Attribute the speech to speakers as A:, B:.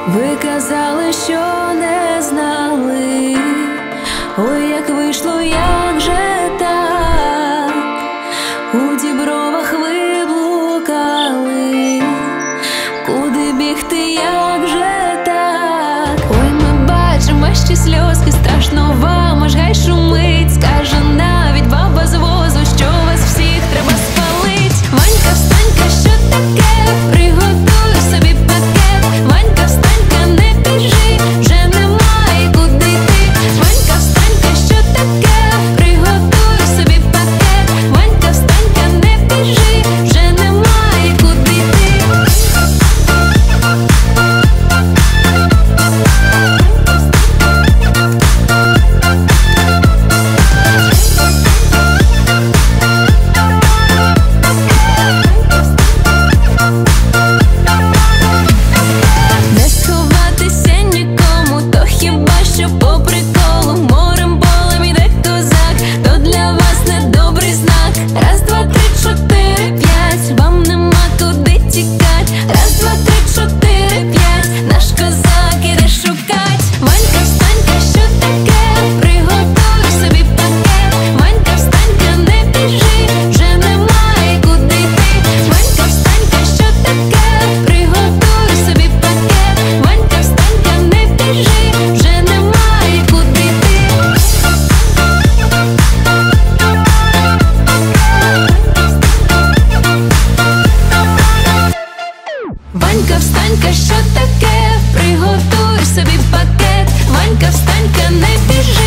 A: Ви казали, що не знали, ой, як вийшло, як же так, у дібровах ви блукали, куди бігти, як же так. Ой, ми бачимо ваші сльозки, страшно вам, аж гай шумить, скаже навіть баба з возу, що вас всіх треба спалить. Ванька, встанька, що таке? Приготуй собі пакет. Ванька, встанька, не біжи, вже немає куди йти. Ванька, встанька, що таке? Приготуй собі пакет. Ванька, встанька, не біжи, вже немає куди йти. Не сховатися нікому, то хіба що по приколу. Морем, полем іде козак, то для вас недобрий знак. Раз, два, три, чотири, п'ять, вам нема куди тікать. Раз, два, три, чотири, п'ять, наш козак іде шукать. Ванька, встанька, що таке? Приготуй собі пакет. Ванька, встанька, не біжи, вже немає куди йти. Ванька, встанька, що таке? Приготуй собі пакет. Ванька, встанька, не біжи, вже немає куди йти. Ванька, встанька, що таке? Приготуй собі пакет. Ванька, встанька, не біжи.